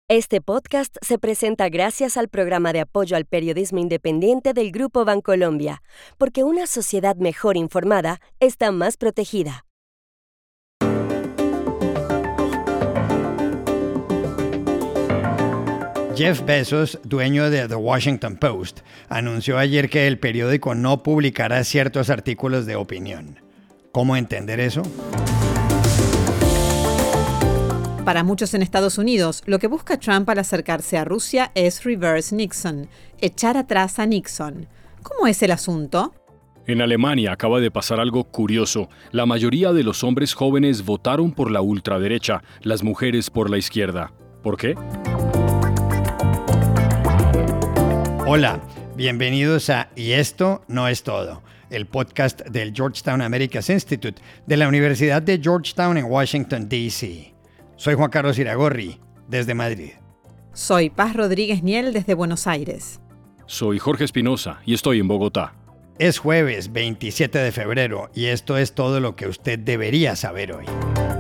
Este podcast se presenta gracias al programa de apoyo al periodismo independiente del Grupo Bancolombia, porque una sociedad mejor informada está más protegida. Jeff Bezos, dueño de The Washington Post, anunció ayer que el periódico no publicará ciertos artículos de opinión. ¿Cómo entender eso? Para muchos en Estados Unidos, lo que busca Trump al acercarse a Rusia es reverse Nixon, echar atrás a Nixon. ¿Cómo es el asunto? En Alemania acaba de pasar algo curioso. La mayoría de los hombres jóvenes votaron por la ultraderecha, las mujeres por la izquierda. ¿Por qué? Hola, bienvenidos a Y esto no es todo, el podcast del Georgetown Americas Institute de la Universidad de Georgetown en Washington, D.C. Soy Juan Carlos Iragorri, desde Madrid. Soy Paz Rodríguez Niel, desde Buenos Aires. Soy Jorge Espinosa y estoy en Bogotá. Es jueves 27 de febrero y esto es todo lo que usted debería saber hoy.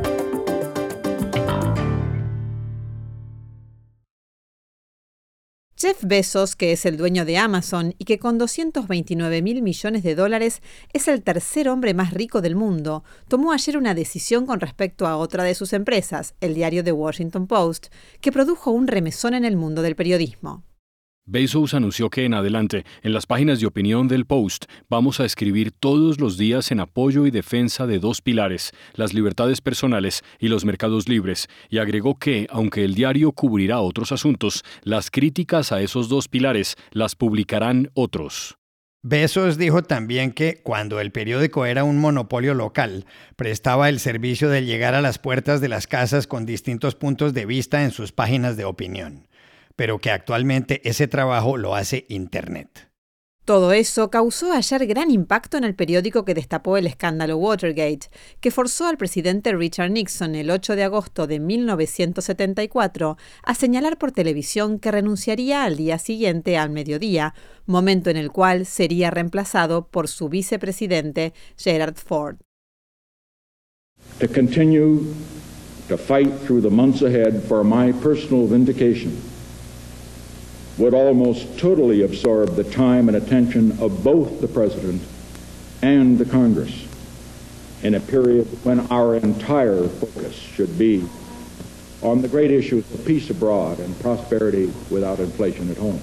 Jeff Bezos, que es el dueño de Amazon y que con $229.000 millones es el tercer hombre más rico del mundo, tomó ayer una decisión con respecto a otra de sus empresas, el diario The Washington Post, que produjo un remesón en el mundo del periodismo. Bezos anunció que en adelante, en las páginas de opinión del Post, vamos a escribir todos los días en apoyo y defensa de dos pilares, las libertades personales y los mercados libres, y agregó que, aunque el diario cubrirá otros asuntos, las críticas a esos dos pilares las publicarán otros. Bezos dijo también que, cuando el periódico era un monopolio local, prestaba el servicio de llegar a las puertas de las casas con distintos puntos de vista en sus páginas de opinión, pero que actualmente ese trabajo lo hace Internet. Todo eso causó ayer gran impacto en el periódico que destapó el escándalo Watergate, que forzó al presidente Richard Nixon el 8 de agosto de 1974 a señalar por televisión que renunciaría al día siguiente al mediodía, momento en el cual sería reemplazado por su vicepresidente Gerald Ford. To continue to fight through the months ahead for my personal vindication would almost totally absorb the time and attention of both the President and the Congress in a period when our entire focus should be on the great issues of peace abroad and prosperity without inflation at home.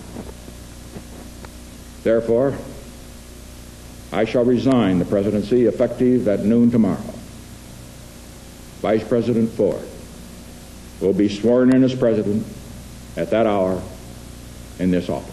Therefore, I shall resign the presidency effective at noon tomorrow. Vice President Ford will be sworn in as president at that hour in this office.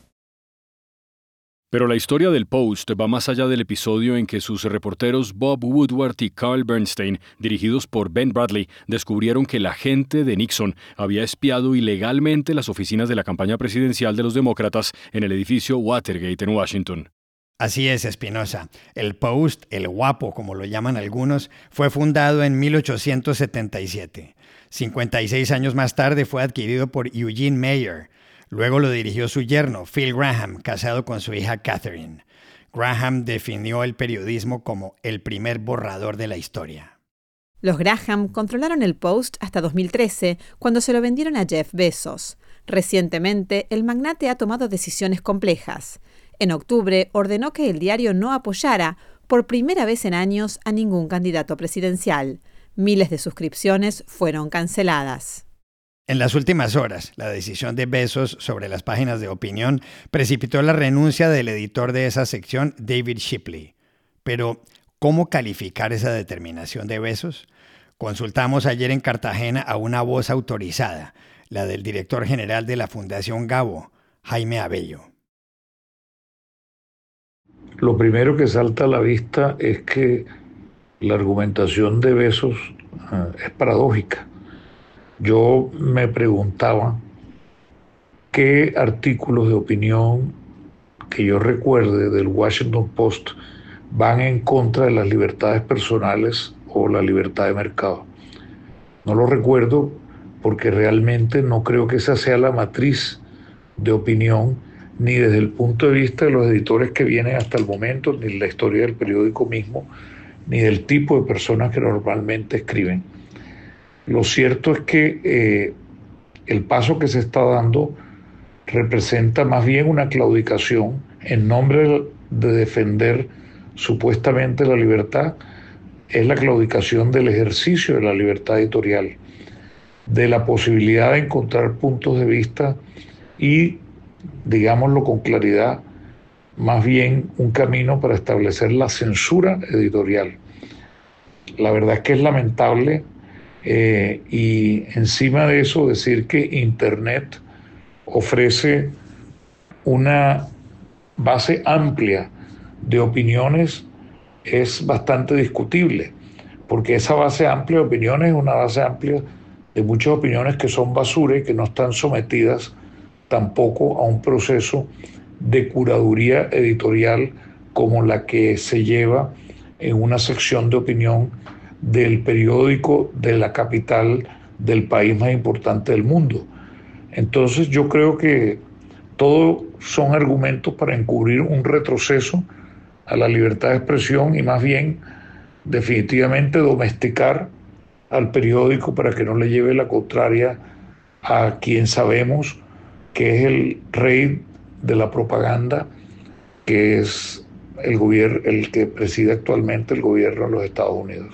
Pero la historia del Post va más allá del episodio en que sus reporteros Bob Woodward y Carl Bernstein, dirigidos por Ben Bradley, descubrieron que la gente de Nixon había espiado ilegalmente las oficinas de la campaña presidencial de los demócratas en el edificio Watergate en Washington. Así es, Espinosa. El Post, el guapo como lo llaman algunos, fue fundado en 1877. 56 años más tarde fue adquirido por Eugene Meyer. Luego lo dirigió su yerno, Phil Graham, casado con su hija Catherine. Graham definió el periodismo como el primer borrador de la historia. Los Graham controlaron el Post hasta 2013, cuando se lo vendieron a Jeff Bezos. Recientemente, el magnate ha tomado decisiones complejas. En octubre, ordenó que el diario no apoyara, por primera vez en años, a ningún candidato presidencial. Miles de suscripciones fueron canceladas. En las últimas horas, la decisión de Bezos sobre las páginas de opinión precipitó la renuncia del editor de esa sección, David Shipley. Pero, ¿cómo calificar esa determinación de Bezos? Consultamos ayer en Cartagena a una voz autorizada, la del director general de la Fundación Gabo, Jaime Abello. Lo primero que salta a la vista es que la argumentación de Bezos es paradójica. Yo me preguntaba qué artículos de opinión que yo recuerde del Washington Post van en contra de las libertades personales o la libertad de mercado. No lo recuerdo porque realmente no creo que esa sea la matriz de opinión, ni desde el punto de vista de los editores que vienen hasta el momento, ni la historia del periódico mismo, ni del tipo de personas que normalmente escriben. Lo cierto es que el paso que se está dando representa más bien una claudicación en nombre de defender supuestamente la libertad. Es la claudicación del ejercicio de la libertad editorial, de la posibilidad de encontrar puntos de vista y, digámoslo con claridad, más bien un camino para establecer la censura editorial. La verdad es que es lamentable y encima de eso decir que Internet ofrece una base amplia de opiniones es bastante discutible, porque esa base amplia de opiniones es una base amplia de muchas opiniones que son basura y que no están sometidas tampoco a un proceso de curaduría editorial como la que se lleva en una sección de opinión del periódico de la capital del país más importante del mundo. Entonces yo creo que todos son argumentos para encubrir un retroceso a la libertad de expresión y más bien definitivamente domesticar al periódico para que no le lleve la contraria a quien sabemos que es el rey de la propaganda, que es el que preside actualmente el gobierno de los Estados Unidos.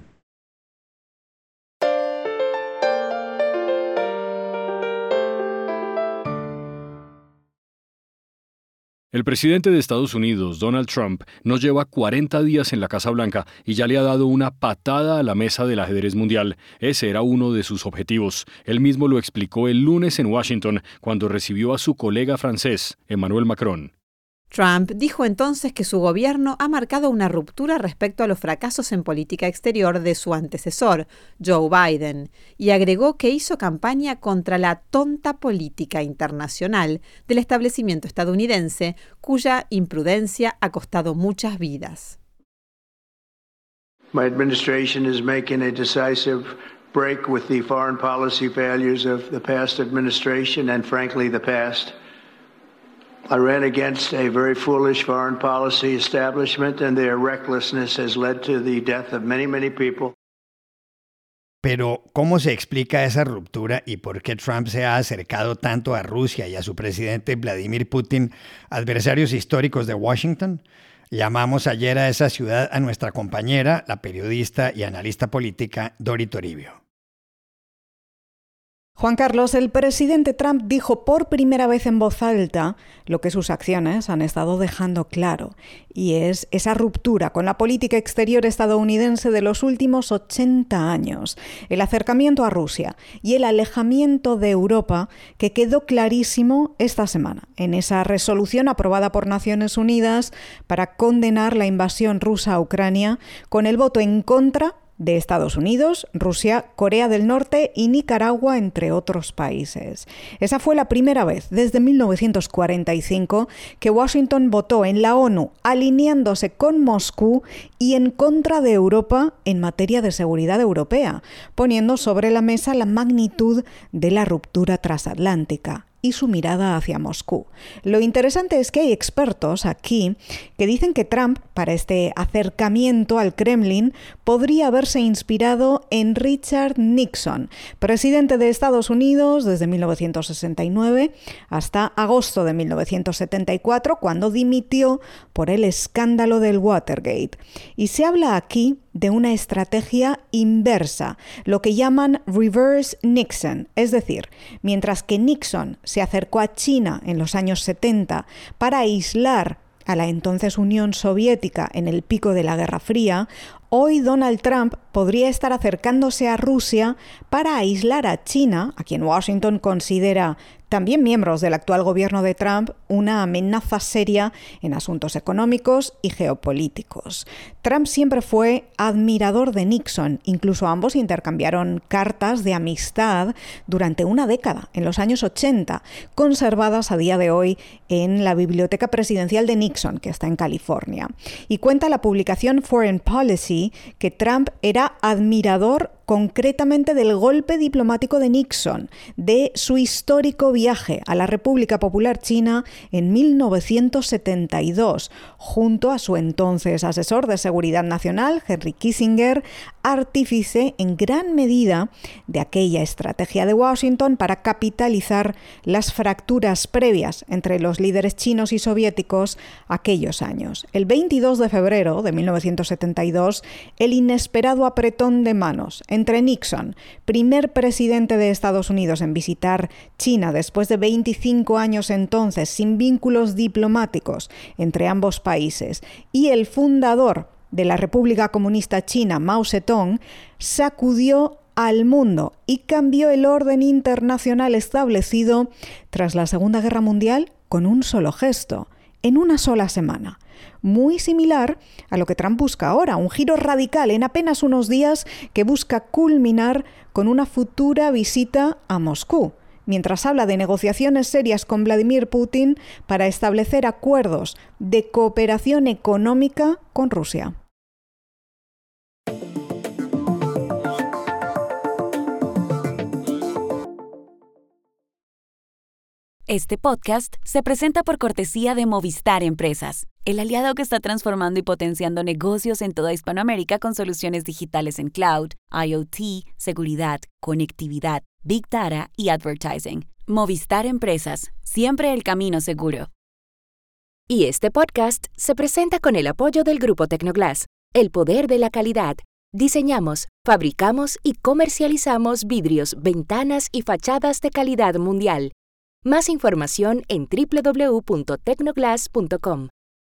El presidente de Estados Unidos, Donald Trump, no lleva 40 días en la Casa Blanca y ya le ha dado una patada a la mesa del ajedrez mundial. Ese era uno de sus objetivos. Él mismo lo explicó el lunes en Washington, cuando recibió a su colega francés, Emmanuel Macron. Trump dijo entonces que su gobierno ha marcado una ruptura respecto a los fracasos en política exterior de su antecesor, Joe Biden, y agregó que hizo campaña contra la tonta política internacional del establecimiento estadounidense, cuya imprudencia ha costado muchas vidas. My administration is making a decisive break with the foreign policy failures of the past administration and, frankly, the past. I ran against a very foolish foreign policy establishment, and their recklessness has led to the death of many, many people. Pero, ¿cómo se explica esa ruptura y por qué Trump se ha acercado tanto a Rusia y a su presidente Vladimir Putin, adversarios históricos de Washington? Llamamos ayer a esa ciudad a nuestra compañera, la periodista y analista política Dori Toribio. Juan Carlos, el presidente Trump dijo por primera vez en voz alta lo que sus acciones han estado dejando claro, y es esa ruptura con la política exterior estadounidense de los últimos 80 años, el acercamiento a Rusia y el alejamiento de Europa que quedó clarísimo esta semana en esa resolución aprobada por Naciones Unidas para condenar la invasión rusa a Ucrania con el voto en contra de Estados Unidos, Rusia, Corea del Norte y Nicaragua, entre otros países. Esa fue la primera vez desde 1945 que Washington votó en la ONU alineándose con Moscú y en contra de Europa en materia de seguridad europea, poniendo sobre la mesa la magnitud de la ruptura transatlántica y su mirada hacia Moscú. Lo interesante es que hay expertos aquí que dicen que Trump, para este acercamiento al Kremlin, podría haberse inspirado en Richard Nixon, presidente de Estados Unidos desde 1969 hasta agosto de 1974, cuando dimitió por el escándalo del Watergate. Y se habla aquí de una estrategia inversa, lo que llaman reverse Nixon, es decir, mientras que Nixon se acercó a China en los años 70 para aislar a la entonces Unión Soviética en el pico de la Guerra Fría, hoy Donald Trump podría estar acercándose a Rusia para aislar a China, a quien Washington considera, también miembros del actual gobierno de Trump, una amenaza seria en asuntos económicos y geopolíticos. Trump siempre fue admirador de Nixon, incluso ambos intercambiaron cartas de amistad durante una década, en los años 80, conservadas a día de hoy en la Biblioteca Presidencial de Nixon, que está en California. Y cuenta la publicación Foreign Policy que Trump era admirador concretamente del golpe diplomático de Nixon, de su histórico viaje a la República Popular China en 1972, junto a su entonces asesor de Seguridad Nacional, Henry Kissinger, artífice en gran medida de aquella estrategia de Washington para capitalizar las fracturas previas entre los líderes chinos y soviéticos aquellos años. El 22 de febrero de 1972, el inesperado apretón de manos entre Nixon, primer presidente de Estados Unidos en visitar China después de 25 años entonces sin vínculos diplomáticos entre ambos países, y el fundador de la República Comunista China, Mao Zedong, sacudió al mundo y cambió el orden internacional establecido tras la Segunda Guerra Mundial con un solo gesto, en una sola semana. Muy similar a lo que Trump busca ahora, un giro radical en apenas unos días que busca culminar con una futura visita a Moscú, mientras habla de negociaciones serias con Vladimir Putin para establecer acuerdos de cooperación económica con Rusia. Este podcast se presenta por cortesía de Movistar Empresas, el aliado que está transformando y potenciando negocios en toda Hispanoamérica con soluciones digitales en cloud, IoT, seguridad, conectividad, Big Data y advertising. Movistar Empresas, siempre el camino seguro. Y este podcast se presenta con el apoyo del Grupo Tecnoglass, el poder de la calidad. Diseñamos, fabricamos y comercializamos vidrios, ventanas y fachadas de calidad mundial. Más información en www.tecnoglass.com.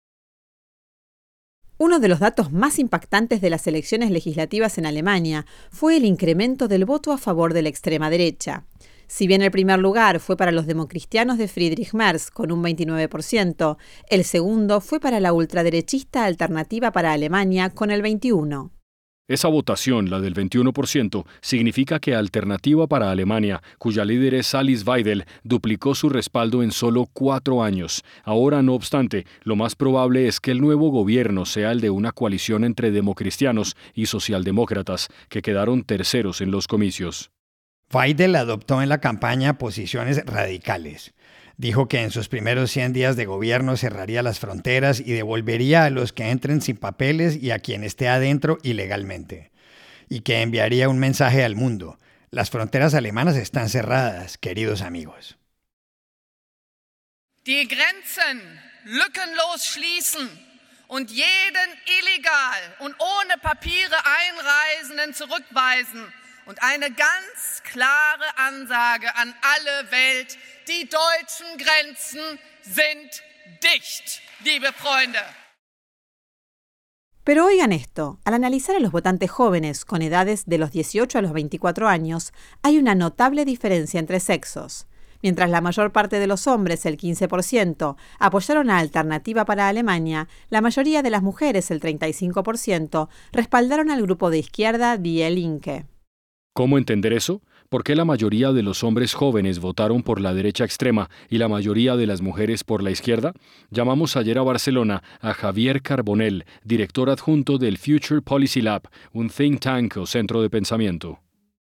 Uno de los datos más impactantes de las elecciones legislativas en Alemania fue el incremento del voto a favor de la extrema derecha. Si bien el primer lugar fue para los democristianos de Friedrich Merz con un 29%, el segundo fue para la ultraderechista Alternativa para Alemania con el 21%. Esa votación, la del 21%, significa que Alternativa para Alemania, cuya líder es Alice Weidel, duplicó su respaldo en solo 4 años. Ahora, no obstante, lo más probable es que el nuevo gobierno sea el de una coalición entre democristianos y socialdemócratas, que quedaron terceros en los comicios. Weidel adoptó en la campaña posiciones radicales. Dijo que en sus primeros 100 días de gobierno cerraría las fronteras y devolvería a los que entren sin papeles y a quien esté adentro ilegalmente. Y que enviaría un mensaje al mundo. Las fronteras alemanas están cerradas, queridos amigos. Die Grenzen lückenlos schließen und jeden illegal und ohne Papiere Einreisenden zurückweisen. Und eine ganz klare Ansage an alle Welt: Die deutschen Grenzen sind dicht, liebe Freunde. Pero oigan esto, al analizar a los votantes jóvenes con edades de los 18 a los 24 años, hay una notable diferencia entre sexos. Mientras la mayor parte de los hombres, el 15%, apoyaron a Alternativa para Alemania, la mayoría de las mujeres, el 35%, respaldaron al grupo de izquierda Die Linke. ¿Cómo entender eso? ¿Por qué la mayoría de los hombres jóvenes votaron por la derecha extrema y la mayoría de las mujeres por la izquierda? Llamamos ayer a Barcelona a Javier Carbonell, director adjunto del Future Policy Lab, un think tank o centro de pensamiento.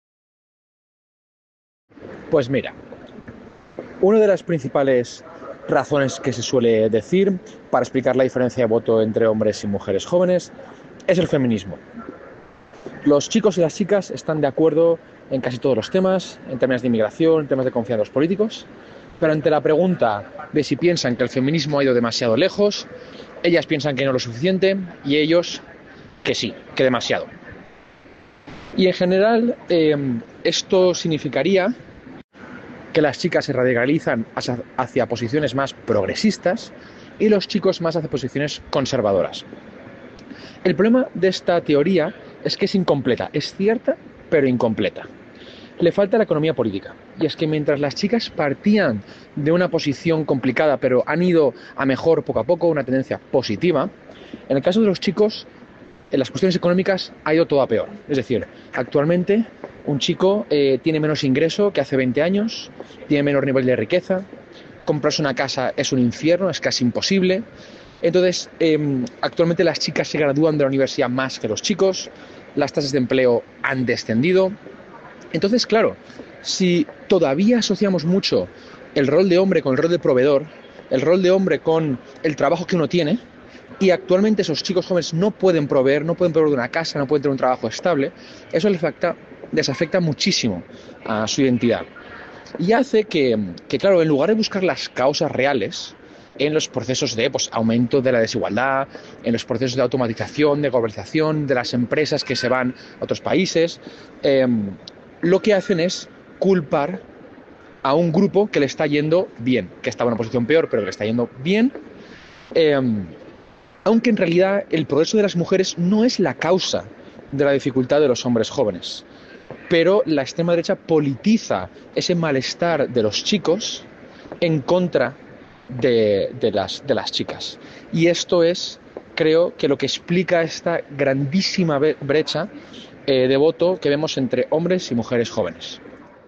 Pues mira, una de las principales razones que se suele decir para explicar la diferencia de voto entre hombres y mujeres jóvenes es el feminismo. Los chicos y las chicas están de acuerdo en casi todos los temas, en temas de inmigración, en temas de confianza de los políticos, pero ante la pregunta de si piensan que el feminismo ha ido demasiado lejos, ellas piensan que no lo suficiente y ellos que sí, que demasiado. Y en general esto significaría que las chicas se radicalizan hacia posiciones más progresistas y los chicos más hacia posiciones conservadoras. El problema de esta teoría es que es incompleta, es cierta, pero incompleta. Le falta la economía política. Y es que mientras las chicas partían de una posición complicada, pero han ido a mejor poco a poco, una tendencia positiva, en el caso de los chicos, en las cuestiones económicas ha ido todo a peor. Es decir, actualmente un chico tiene menos ingreso que hace 20 años, tiene menor nivel de riqueza, comprarse una casa es un infierno, es casi imposible. Entonces, actualmente las chicas se gradúan de la universidad más que los chicos, las tasas de empleo han descendido. Entonces, claro, si todavía asociamos mucho el rol de hombre con el rol de proveedor, el rol de hombre con el trabajo que uno tiene, y actualmente esos chicos jóvenes no pueden proveer de una casa, no pueden tener un trabajo estable, eso les afecta muchísimo a su identidad. Y hace que, claro, en lugar de buscar las causas reales en los procesos de aumento de la desigualdad, en los procesos de automatización, de globalización, de las empresas que se van a otros países, lo que hacen es culpar a un grupo que le está yendo bien, que estaba en una posición peor, pero que le está yendo bien, aunque en realidad el progreso de las mujeres no es la causa de la dificultad de los hombres jóvenes. Pero la extrema derecha politiza ese malestar de los chicos en contra de las chicas. Y esto es, creo, que lo que explica esta grandísima brecha de voto que vemos entre hombres y mujeres jóvenes.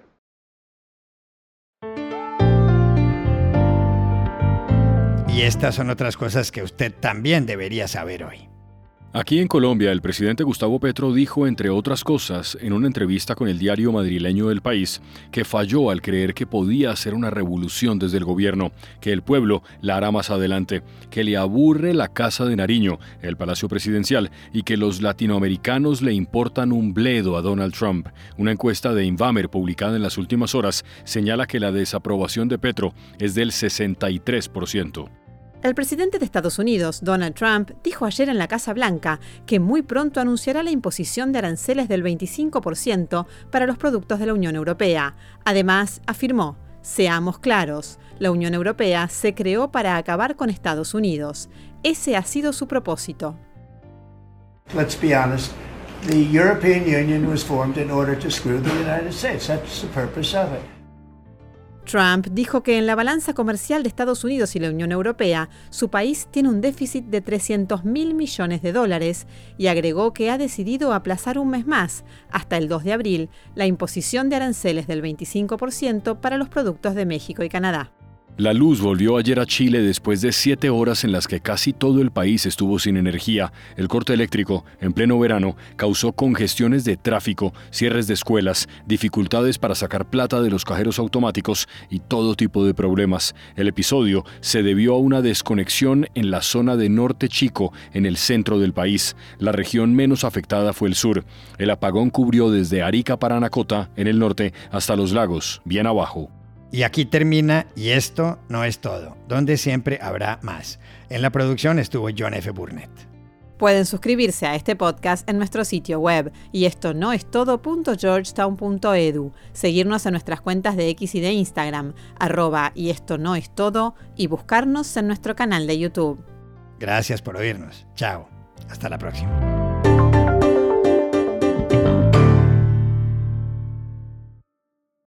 Y estas son otras cosas que usted también debería saber hoy. Aquí en Colombia, el presidente Gustavo Petro dijo, entre otras cosas, en una entrevista con el diario madrileño El País, que falló al creer que podía hacer una revolución desde el gobierno, que el pueblo la hará más adelante, que le aburre la Casa de Nariño, el Palacio Presidencial, y que los latinoamericanos le importan un bledo a Donald Trump. Una encuesta de Invamer publicada en las últimas horas señala que la desaprobación de Petro es del 63%. El presidente de Estados Unidos, Donald Trump, dijo ayer en la Casa Blanca que muy pronto anunciará la imposición de aranceles del 25% para los productos de la Unión Europea. Además, afirmó: seamos claros, la Unión Europea se creó para acabar con Estados Unidos. Ese ha sido su propósito. Let's be honest, the European Union was formed in order to screw the United States. That's the purpose of it. Trump dijo que en la balanza comercial de Estados Unidos y la Unión Europea, su país tiene un déficit de $300.000 millones y agregó que ha decidido aplazar un mes más, hasta el 2 de abril, la imposición de aranceles del 25% para los productos de México y Canadá. La luz volvió ayer a Chile después de 7 horas en las que casi todo el país estuvo sin energía. El corte eléctrico, en pleno verano, causó congestiones de tráfico, cierres de escuelas, dificultades para sacar plata de los cajeros automáticos y todo tipo de problemas. El episodio se debió a una desconexión en la zona de Norte Chico, en el centro del país. La región menos afectada fue el sur. El apagón cubrió desde Arica, Paranacota, en el norte, hasta Los Lagos, bien abajo. Y aquí termina Y esto no es todo, donde siempre habrá más. En la producción estuvo John F. Burnett. Pueden suscribirse a este podcast en nuestro sitio web yestonoestodo.georgetown.edu, seguirnos en nuestras cuentas de X y de Instagram, @yestonoestodo, y buscarnos en nuestro canal de YouTube. Gracias por oírnos. Chao. Hasta la próxima.